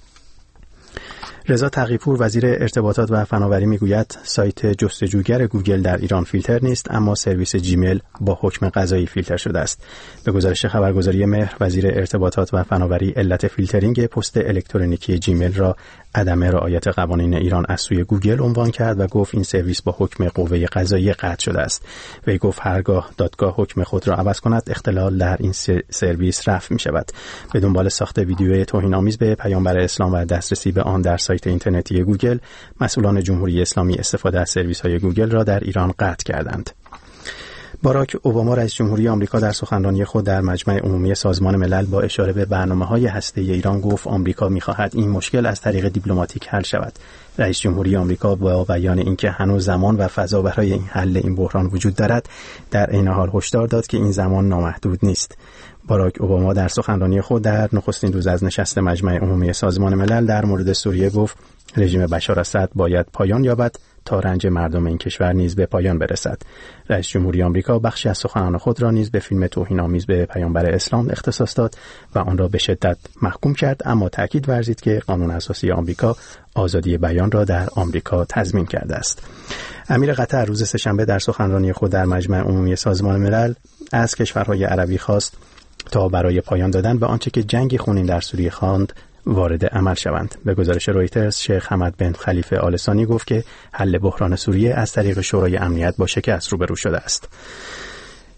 [SPEAKER 2] رضا تقی‌پور وزیر ارتباطات و فناوری میگوید سایت جستجوگر گوگل در ایران فیلتر نیست، اما سرویس جیمیل با حکم قضایی فیلتر شده است. به گزارش خبرگزاری مهر، وزیر ارتباطات و فناوری علت فیلترینگ پست الکترونیکی جیمیل را عدم رعایت قوانین ایران از سوی گوگل عنوان کرد و گفت این سرویس با حکم قوه قضایی قطع شده است. وی گفت هرگاه دادگاه حکم خود را عوض کند اختلال در این سرویس رفع می شود. به دنبال ساخت ویدیوی توهین‌آمیز به پیامبر اسلام و دسترسی به آن در سایت اینترنتی گوگل، مسئولان جمهوری اسلامی استفاده از سرویس‌های گوگل را در ایران قطع کردند. باراک اوباما رئیس جمهوری آمریکا در سخنرانی خود در مجمع عمومی سازمان ملل با اشاره به برنامه‌های هسته‌ای ایران گفت آمریکا می‌خواهد این مشکل از طریق دیپلماتیک حل شود. رئیس جمهوری آمریکا با بیان اینکه هنوز زمان و فضا برای این حل این بحران وجود دارد، در عین حال هشدار داد که این زمان نامحدود نیست. باراک اوباما در سخنرانی خود در نخستین روز از نشست مجمع عمومی سازمان ملل در مورد سوریه گفت رژیم بشار اسد باید پایان یابد تا رنج مردم این کشور نیز به پایان برسد. رئیس جمهوری آمریکا بخشی از سخنان خود را نیز به فیلم توهین‌آمیز به پیامبر اسلام اختصاص داد و آن را به شدت محکوم کرد، اما تاکید ورزید که قانون اساسی آمریکا آزادی بیان را در آمریکا تضمین کرده است. امیر قطر روز سه‌شنبه در سخنرانی خود در مجمع عمومی سازمان ملل از کشورهای عربی خواست تا برای پایان دادن به آنچه که جنگ خونین در سوریه خواند وارد عمل شوند. به گزارش رویترز، شیخ حمد بن خلیفه آل ثانی گفت که حل بحران سوریه از طریق شورای امنیت با شکست روبرو شده است.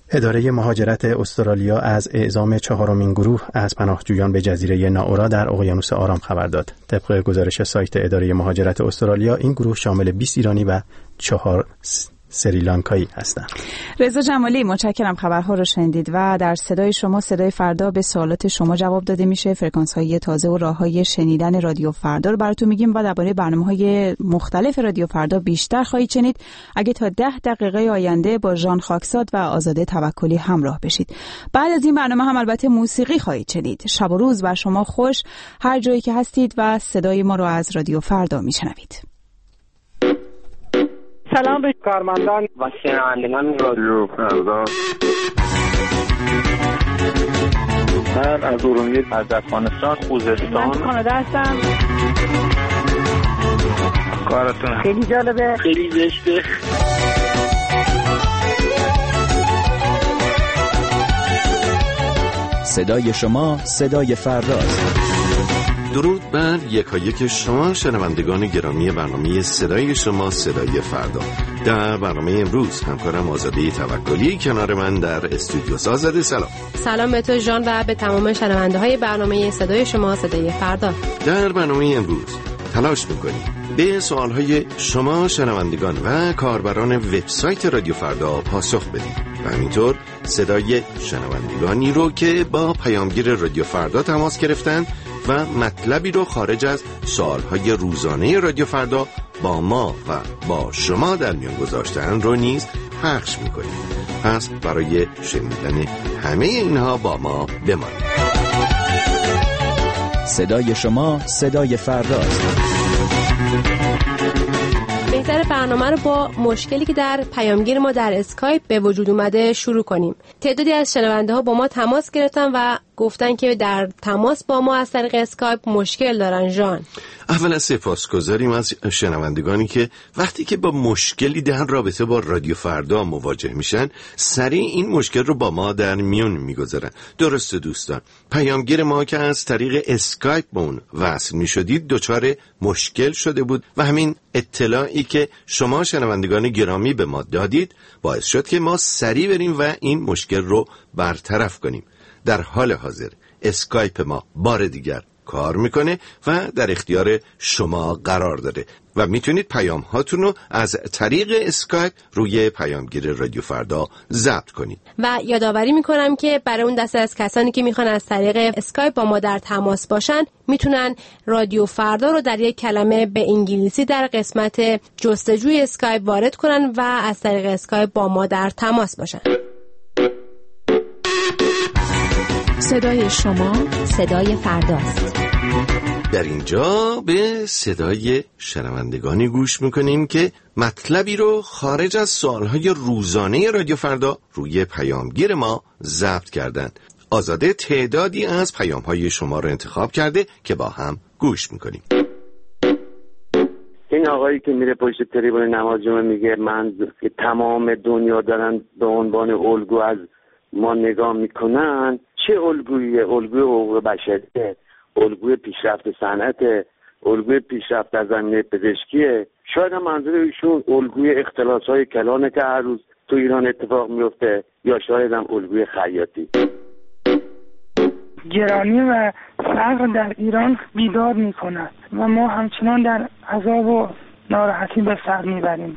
[SPEAKER 2] اداره مهاجرت استرالیا از اعزام چهارمین گروه از پناهجویان به جزیره ناورا در اقیانوس آرام خبر داد. طبق گزارش سایت اداره مهاجرت استرالیا این گروه شامل بیست ایرانی و چهار سریلانکایی هستند.
[SPEAKER 1] رضا جمالی، متشکرم. خبرها رو شنیدید و در صدای شما صدای فردا به سوالات شما جواب داده میشه. فرکانس‌های تازه و راه‌های شنیدن رادیو فردا رو براتون میگیم و درباره برنامه‌های مختلف رادیو فردا بیشتر خواهید شنید. اگه تا ده دقیقه آینده با ژان خاکساد و آزاده توکلی همراه بشید. بعد از این برنامه هم البته موسیقی خواهید شنید. شب و روز بر شما خوش هر جایی که هستید و صدای ما رو از رادیو فردا میشنوید.
[SPEAKER 18] سلام به کارمندان و شنوندگان رادیو فردا.
[SPEAKER 19] من از ارومیه، از افغانستان، خوزستان.
[SPEAKER 18] من کانادا هستم.
[SPEAKER 19] کارتون
[SPEAKER 18] خیلی جالبه،
[SPEAKER 19] خیلی زشته.
[SPEAKER 20] صدای شما صدای فرداست.
[SPEAKER 21] درود بر یکایک شما شنوندگان گرامی برنامه صدای شما صدای فردا. در برنامه امروز همکارم آزاده توکلی کنار من در استودیو. آزاده سلام.
[SPEAKER 22] سلام به تو ژان و به تمام شنونده های برنامه صدای شما صدای فردا.
[SPEAKER 21] در برنامه امروز تلاش میکنیم به سوالهای شما شنوندگان و کاربران وبسایت رادیو فردا پاسخ بدیم و همینطور صدای شنوندگانی رو که با پیامگیر رادیو فردا تماس گرفتن و مطلبی رو خارج از سوالهای روزانه رادیو فردا با ما و با شما در میان گذاشتن رو نیز پخش میکنیم. پس برای شنیدن همه اینها با ما بمانید.
[SPEAKER 20] صدای شما صدای فرداست.
[SPEAKER 22] بهتر برنامه رو با مشکلی که در پیامگیر ما در اسکایپ به وجود اومده شروع کنیم. تعدادی از شنونده ها با ما تماس گرفتن و گفتن که در تماس با ما از طریق اسکایپ مشکل دارن. ژان،
[SPEAKER 21] اولا سپاسگزاریم از شنوندگانی که وقتی که با مشکلی در رابطه با رادیو فردا مواجه میشن سریع این مشکل رو با ما در میون میگذارن. درسته دوستان، پیامگیر ما که از طریق اسکایپ با اون وصل میشدید دچار مشکل شده بود و همین اطلاعی که شما شنوندگان گرامی به ما دادید باعث شد که ما سریع بریم و این مشکل رو برطرف کنیم. در حال حاضر اسکایپ ما بار دیگر کار میکنه و در اختیار شما قرار داره و میتونید پیام هاتون رو از طریق اسکایپ روی پیامگیر رادیو فردا ضبط کنید.
[SPEAKER 22] و یادآوری میکنم که برای اون دسته از کسانی که میخوان از طریق اسکایپ با ما در تماس باشن میتونن رادیو فردا رو در یک کلمه به انگلیسی در قسمت جستجوی اسکایپ وارد کنن و از طریق اسکایپ با ما در تماس باشن.
[SPEAKER 17] صدای شما صدای فرداست.
[SPEAKER 21] در اینجا به صدای شنوندگانی گوش میکنیم که مطلبی رو خارج از سوالهای روزانه رادیو فردا روی پیامگیر ما ضبط کردن. آزاده تعدادی از پیامهای شما رو انتخاب کرده که با هم گوش میکنیم.
[SPEAKER 23] این آقایی که میره پشت تریبون نماز جمعه میگه من که تمام دنیا دارن به عنوان الگو از ما نگاه میکنن، چه الگویه؟ الگوی حقوق بشریه، الگوی پیشرفت صنعت، الگوی پیشرفت در زمینه پزشکیه. شاید هم منظور ایشون الگوی اختلاس‌های کلانه که هر روز تو ایران اتفاق میفته، یا شاید هم الگوی خیاطی.
[SPEAKER 24] گرانی و فقر در ایران بیدار میکند و ما همچنان در عذاب و ناراحتی به سر میبریم.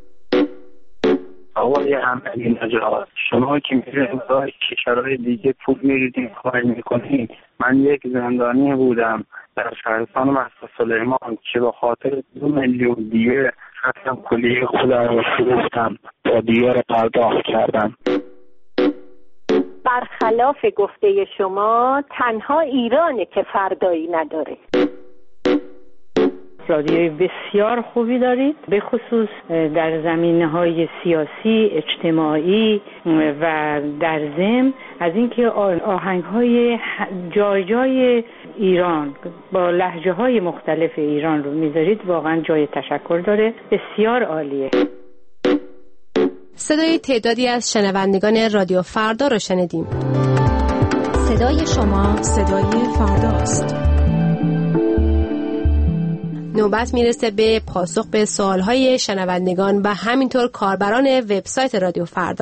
[SPEAKER 19] آقای احمدی نژاد، شما که میرین برای کشورهای دیگه پول میریدین کار میکنین. من یک زندانی بودم در شهرستان مصطفی سلیمان که به خاطر دو میلیون دیگه رفتم کلیه خودم رو فروختم، با دیگه رو پرداخت کردم.
[SPEAKER 25] برخلاف گفته شما تنها ایرانه که فردایی نداره.
[SPEAKER 26] رادیوی بسیار خوبی دارید، به خصوص در زمینه‌های سیاسی، اجتماعی و در ضمن از اینکه آهنگ‌های جای جای ایران با لهجه‌های مختلف ایران رو می‌ذارید، واقعا جای تشکر داره. بسیار عالیه.
[SPEAKER 22] صدای تعدادی از شنوندگان رادیو فردا رو شنیدیم.
[SPEAKER 17] صدای شما صدای فرداست.
[SPEAKER 22] نوبت میرسه به پاسخ به سوالهای شنوندگان و همینطور کاربران وبسایت رادیو فردا.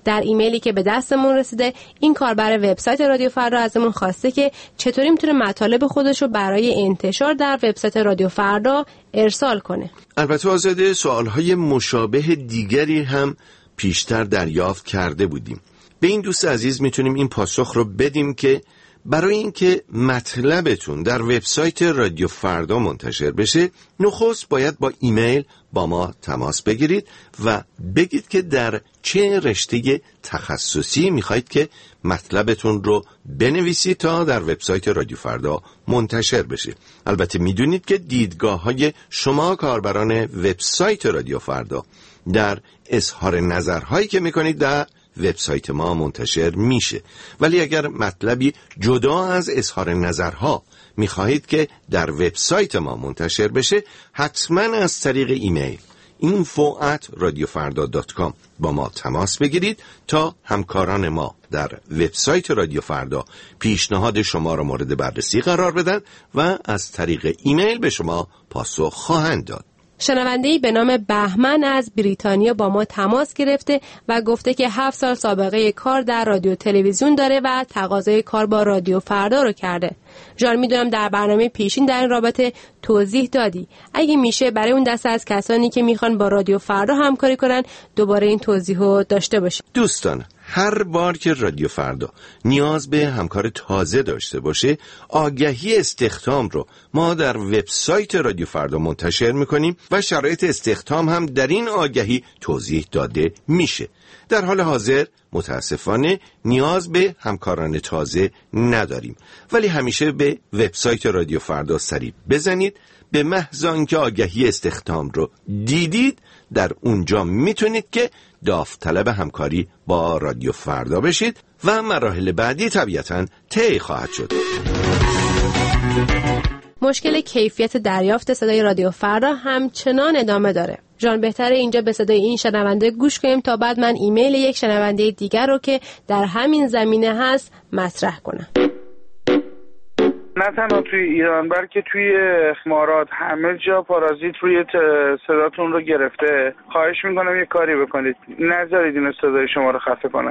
[SPEAKER 22] در ایمیلی که به دستمون رسیده این کاربر وبسایت رادیو فردا ازمون خواسته که چطوری میتونه مطالب خودش رو برای انتشار در وبسایت رادیو فردا ارسال کنه.
[SPEAKER 21] البته آزاده سوالهای مشابه دیگری هم پیشتر دریافت کرده بودیم. به این دوست عزیز میتونیم این پاسخ رو بدیم که برای اینکه مطلبتون در وبسایت رادیو فردا منتشر بشه، نخست باید با ایمیل با ما تماس بگیرید و بگید که در چه رشته تخصصی میخواید که مطلبتون رو بنویسید تا در وبسایت رادیو فردا منتشر بشه. البته میدونید که دیدگاه‌های شما کاربران وبسایت رادیو فردا در اظهار نظرهایی که میکنید در وبسایت ما منتشر میشه، ولی اگر مطلبی جدا از اظهار نظرها میخواهید که در وبسایت ما منتشر بشه، حتما از طریق ایمیل info at radiofarda dot com با ما تماس بگیرید تا همکاران ما در وبسایت رادیو فردا پیشنهاد شما را مورد بررسی قرار بدن و از طریق ایمیل به شما پاسخ خواهند داد.
[SPEAKER 22] شنونده‌ای به نام بهمن از بریتانیا با ما تماس گرفته و گفته که هفت سال سابقه کار در رادیو تلویزیون داره و تقاضای کار با رادیو فردا رو کرده. جان میدونم در برنامه پیشین در این رابطه توضیح دادی. اگه میشه برای اون دسته از کسانی که میخوان با رادیو فردا همکاری کنن دوباره این توضیح رو داشته باشید.
[SPEAKER 21] دوستان، هر بار که رادیو فردا نیاز به همکار تازه داشته باشه، آگهی استخدام رو ما در وبسایت رادیو فردا منتشر میکنیم و شرایط استخدام هم در این آگهی توضیح داده میشه. در حال حاضر متاسفانه نیاز به همکاران تازه نداریم، ولی همیشه به وبسایت رادیو فردا سری بزنید. به محض آنکه آگهی استخدام رو دیدید، در اونجا میتونید که داوطلب همکاری با رادیو فردا بشید و مراحل بعدی طبیعتاً طی خواهد شد.
[SPEAKER 22] مشکل کیفیت دریافت صدای رادیو فردا همچنان ادامه داره. جان بهتره اینجا به صدای این شنونده گوش کنیم تا بعد من ایمیل یک شنونده دیگر رو که در همین زمینه هست مطرح کنم.
[SPEAKER 3] نه تنها توی ایران بلکه توی امارات همه جا پارازیت روی صداتون رو گرفته. خواهش میکنم یه کاری بکنید، نذارید این صدای شما رو خفه کنه.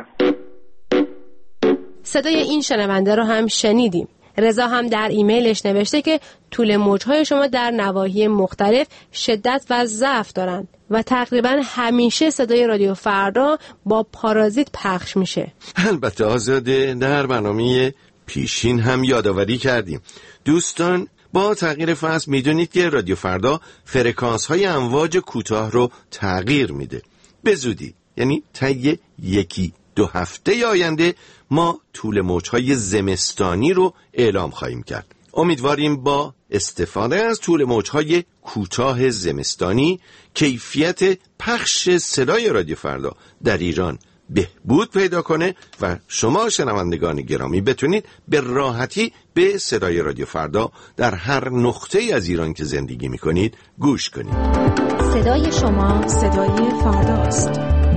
[SPEAKER 22] صدای این شنونده رو هم شنیدیم. رضا هم در ایمیلش نوشته که طول موجهای شما در نواحی مختلف شدت و ضعف دارن و تقریبا همیشه صدای رادیو فردا با پارازیت پخش میشه.
[SPEAKER 21] البته آزاده در برنامه پیشین هم یادآوری کردیم. دوستان، با تغییر فصل میدونید که رادیو فردا فرکانس های امواج کوتاه رو تغییر میده. به زودی، یعنی طی یکی دو هفته آینده ما طول موجهای زمستانی رو اعلام خواهیم کرد. امیدواریم با استفاده از طول موجهای کوتاه زمستانی کیفیت پخش صدای رادیو فردا در ایران بهبود پیدا کنه و شما شنوندگان گرامی بتونید به راحتی به صدای رادیو فردا در هر نقطه از ایران که زندگی میکنید گوش کنید.
[SPEAKER 17] صدای شما صدای فرداست.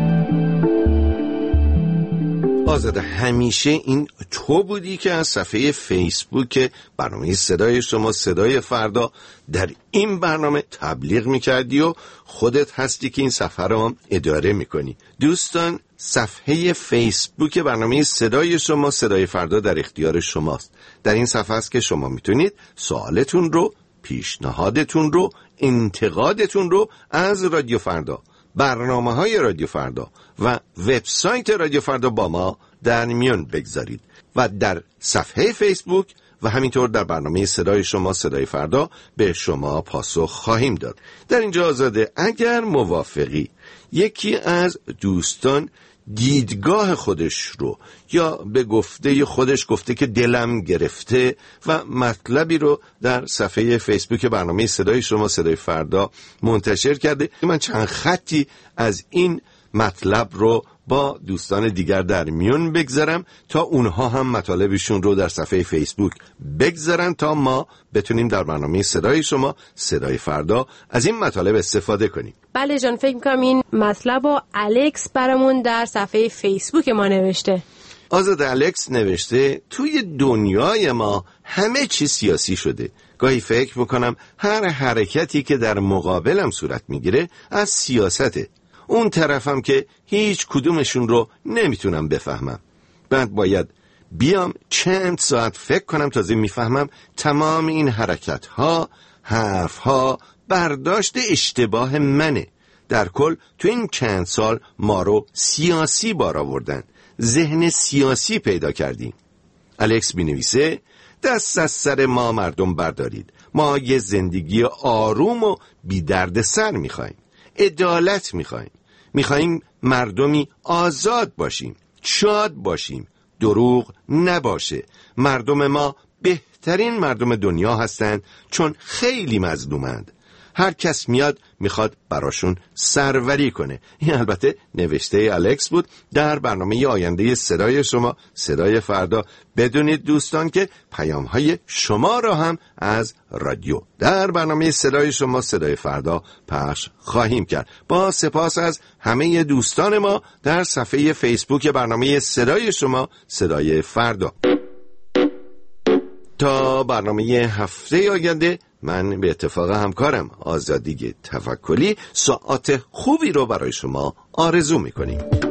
[SPEAKER 21] آزاده، همیشه این تو بودی که از صفحه فیسبوک برنامه صدای شما صدای فردا در این برنامه تبلیغ میکردی و خودت هستی که این صفحه رو هم اداره میکنی. دوستان، صفحه فیسبوک برنامه صدای شما صدای فردا در اختیار شماست. در این صفحه است که شما میتونید سوالتون رو، پیشنهادتون رو، انتقادتون رو از رادیو فردا، برنامه های رادیو فردا و وبسایت رادیو فردا با ما در میان بگذارید و در صفحه فیسبوک و همینطور در برنامه صدای شما صدای فردا به شما پاسخ خواهیم داد. در اینجا آزاده، اگر موافقی یکی از دوستان دیدگاه خودش رو یا به گفته خودش گفته که دلم گرفته و مطلبی رو در صفحه فیسبوک برنامه صدای شما صدای فردا منتشر کرده، من چند خطی از این مطلب رو با دوستان دیگر در میون بگذارم تا اونها هم مطالبشون رو در صفحه فیسبوک بگذارن تا ما بتونیم در برنامه صدای شما صدای فردا از این مطالب استفاده کنیم.
[SPEAKER 22] بله جان، فکر می‌کنم این مطلب رو الکس برامون در صفحه فیسبوک ما نوشته.
[SPEAKER 21] آزاد الکس نوشته توی دنیای ما همه چی سیاسی شده. گاهی فکر میکنم هر حرکتی که در مقابلم صورت میگیره از سیاسته. اون طرفم که هیچ کدومشون رو نمیتونم بفهمم. بعد باید بیام چند ساعت فکر کنم تازه میفهمم تمام این حرکت ها، حرف ها برداشت اشتباه منه. در کل تو این چند سال ما رو سیاسی بار آوردن، ذهن سیاسی پیدا کردیم. الکس بینویسه دست از سر ما مردم بردارید. ما یه زندگی آروم و بی درد سر میخوایم. عدالت میخوایم. میخوایم مردمی آزاد باشیم، شاد باشیم، دروغ نباشه. مردم ما بهترین مردم دنیا هستند چون خیلی مظلومند. هر کس میاد میخواد براشون سروری کنه. این البته نوشته الکس بود در برنامه آینده صدای شما، صدای فردا. بدونید دوستان که پیام‌های شما را هم از رادیو در برنامه صدای شما، صدای فردا پخش خواهیم کرد. با سپاس از همه دوستان ما در صفحه فیسبوک برنامه صدای شما، صدای فردا. تا برنامه هفته آینده، من به اتفاق همکارم آزادی توکلی ساعت خوبی رو برای شما آرزو میکنیم.